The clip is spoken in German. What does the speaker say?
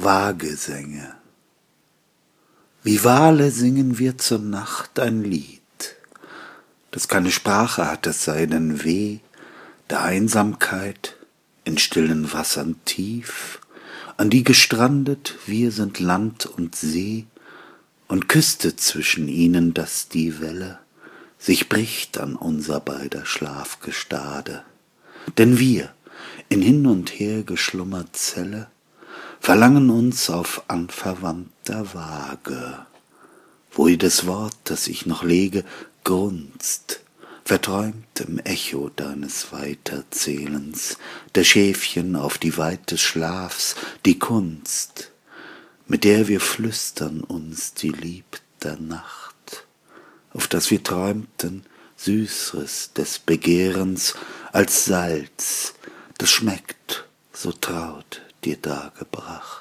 Wagesänge. Wie Wale singen wir zur Nacht ein Lied, das keine Sprache hat, es sei denn weh der Einsamkeit in stillen Wassern tief, an die gestrandet wir sind Land und See und Küste zwischen ihnen, dass die Welle sich bricht an unser beider Schlafgestade. Denn wir, in hin und her geschlummert Zelle, verlangen uns auf anverwandter Waage, wo jedes Wort, das ich noch lege, grunzt, verträumt im Echo deines Weiterzählens, der Schäfchen auf die Weite des Schlafs, die Kunst, mit der wir flüstern uns die Lieb der Nacht, auf das wir träumten Süßeres des Begehrens als Salz, das schmeckt so traut dir dargebracht.